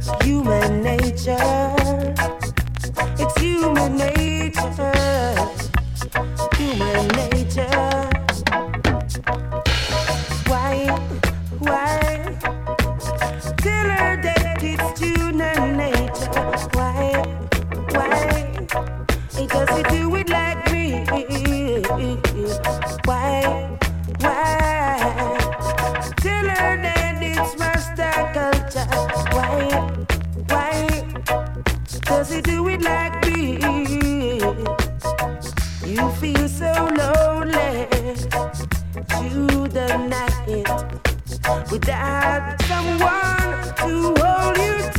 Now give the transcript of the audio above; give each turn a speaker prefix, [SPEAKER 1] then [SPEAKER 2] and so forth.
[SPEAKER 1] human nature. It's human nature. Human nature. Why? Tell her that it's human nature. Why? It doesn't do it like me. Why? Tell her that it's Rasta culture. Why? Does it do it like me? You feel so lonely through the night without someone to hold you